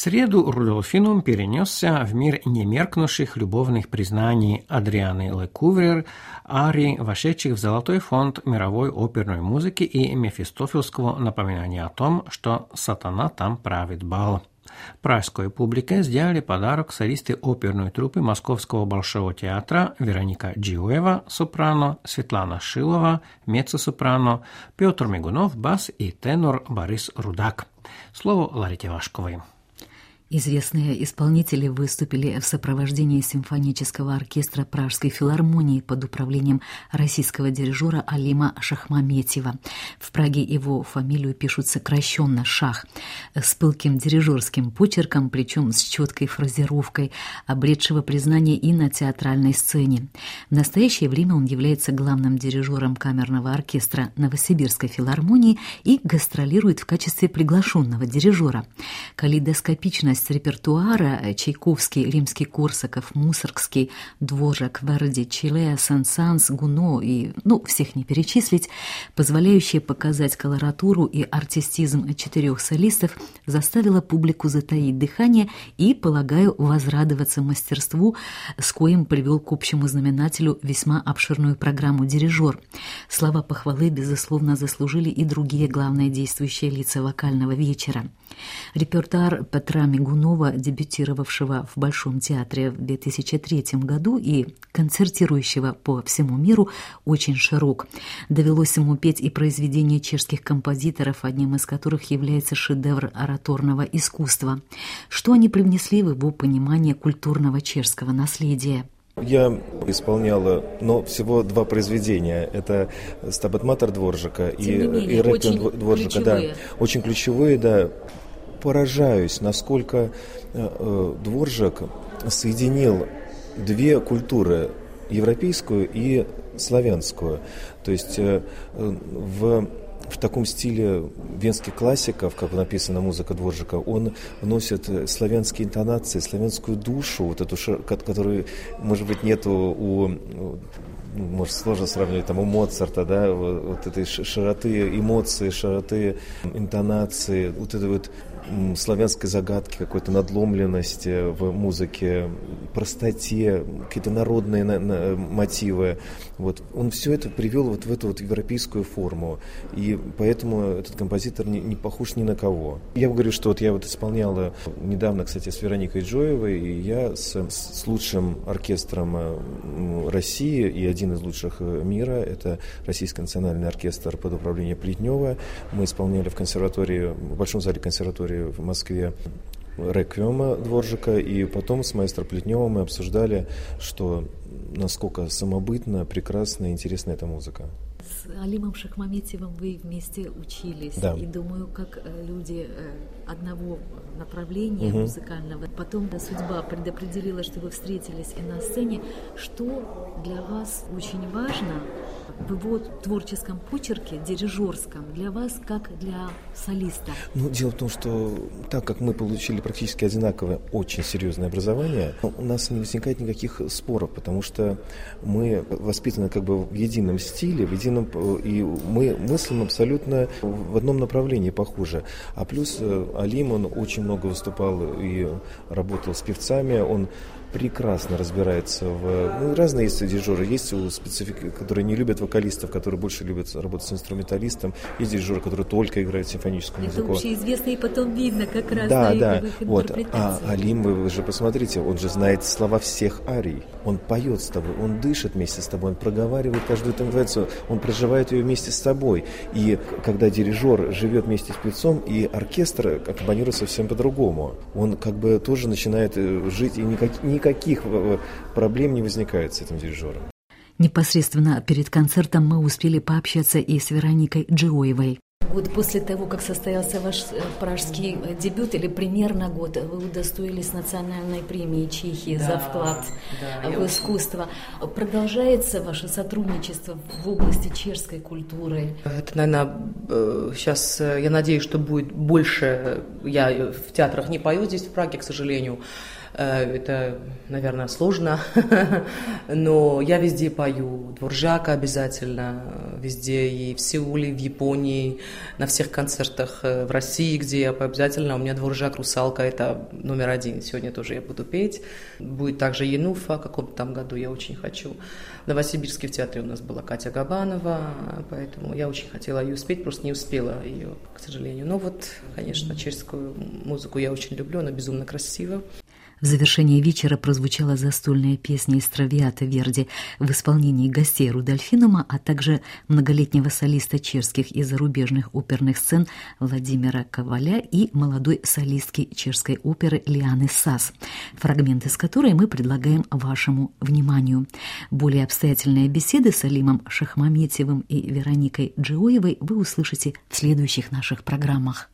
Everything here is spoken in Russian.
среду Рудольфинум перенесся в мир немеркнувших любовных признаний Адрианы Лекувер, арий, вошедших в золотой фонд мировой оперной музыки и мефистофельского напоминания о том, что сатана там правит бал. Пражской публике сделали подарок солисты оперной труппы Московского Большого театра Вероника Джиуева, сопрано, Светлана Шилова, меццо-сопрано, Петр Мигунов, бас и тенор Борис Рудак. Слово Ларите Вашковой. Известные исполнители выступили в сопровождении симфонического оркестра Пражской филармонии под управлением российского дирижера Алима Шахмаметьева. В Праге его фамилию пишут сокращенно «Шах», с пылким дирижерским почерком, причем с четкой фразировкой, обретшего признание и на театральной сцене. В настоящее время он является главным дирижером камерного оркестра Новосибирской филармонии и гастролирует в качестве приглашенного дирижера. Калейдоскопичность репертуара — Чайковский, Римский-Корсаков, Мусоргский, Дворжак, Верди, Чиле, Сен-Санс, Гуно и, всех не перечислить, позволяющая показать колоратуру и артистизм 4 солистов, заставила публику затаить дыхание и, полагаю, возрадоваться мастерству, с коим привел к общему знаменателю весьма обширную программу дирижер. Слова похвалы, безусловно, заслужили и другие главные действующие лица вокального вечера. Репертуар Петра Мигунова, дебютировавшего в Большом театре в 2003 году и концертирующего по всему миру, очень широк. Довелось ему петь и произведения чешских композиторов, одним из которых является шедевр ораторного искусства. Что они привнесли в его понимание культурного чешского наследия? Я исполняла, всего 2 произведения. Это «Стабат Матер» Дворжака и «Реквием» Дворжака. Ключевые. Да, очень ключевые, да. Поражаюсь, насколько Дворжак соединил 2 культуры, европейскую и славянскую. То есть в таком стиле венских классиков, как написана музыка Дворжака, он вносит славянские интонации, славянскую душу, вот эту, которой, может быть, нету может, сложно сравнивать у Моцарта, да, вот этой широты эмоций, широты интонации, вот этой вот славянской загадки, какой-то надломленности в музыке, простоте, какие-то народные мотивы. Вот. Он все это привел вот в эту вот европейскую форму, и поэтому этот композитор не похож ни на кого. Я говорю, что я исполняла недавно, кстати, с Вероникой Джоевой, и я с лучшим оркестром России и один из лучших мира, это Российский национальный оркестр под управлением Плетнева. Мы исполняли в Большом зале консерватории в Москве «Реквиема» Дворжака, и потом с маэстро Плетневым мы обсуждали, что насколько самобытна, прекрасна и интересна эта музыка. С Алимом Шахмаметьевым вы вместе учились, да. И думаю, как люди одного направления музыкального, потом судьба предопределила, что вы встретились и на сцене. Что для вас очень важно в его творческом почерке, дирижерском, для вас, как для солиста? Дело в том, что так как мы получили практически одинаковое, очень серьезное образование, у нас не возникает никаких споров, потому что мы воспитаны в едином стиле, и мы мыслим абсолютно в одном направлении похоже. А плюс Алим, он очень много выступал и работал с певцами, он прекрасно разбирается разные есть дирижеры, есть специфики, которые не любят вокалистов, которые больше любят работать с инструменталистом, есть дирижеры, которые только играют симфоническую музыку. Это общеизвестно, и потом видно как раз на их интерпретации. А Алим, вы же посмотрите, он же знает слова всех арий, он поет с тобой, он дышит вместе с тобой, он проговаривает каждую интонацию, он проживает ее вместе с тобой. И когда дирижер живет вместе с певцом, и оркестр аккомпанирует совсем по-другому. Он тоже начинает жить, и никаких проблем не возникает с этим дирижером. Непосредственно перед концертом мы успели пообщаться и с Вероникой Джиуевой. Год после того, как состоялся ваш пражский дебют, или примерно год, вы удостоились национальной премии Чехии за вклад в искусство. Продолжается ваше сотрудничество в области чешской культуры? Это, наверное, сейчас я надеюсь, что будет больше. Я в театрах не пою здесь, в Праге, к сожалению. Это, наверное, сложно, но я везде пою. Дворжак обязательно, везде, и в Сеуле, в Японии, на всех концертах в России, где я пою обязательно. У меня Дворжак, Русалка, это номер один. Сегодня тоже я буду петь. Будет также Януфа, в каком-то там году я очень хочу. В Новосибирске в театре у нас была Катя Габанова, поэтому я очень хотела ее спеть, просто не успела ее, к сожалению. Но вот, конечно, чешскую музыку я очень люблю, она безумно красива. В завершении вечера прозвучала застольная песня из «Травиата» Верди в исполнении гостей Рудольфинума, а также многолетнего солиста чешских и зарубежных оперных сцен Владимира Коваля и молодой солистки чешской оперы Лианы Сас, фрагмент из которой мы предлагаем вашему вниманию. Более обстоятельные беседы с Алимом Шахмаметьевым и Вероникой Джиоевой вы услышите в следующих наших программах.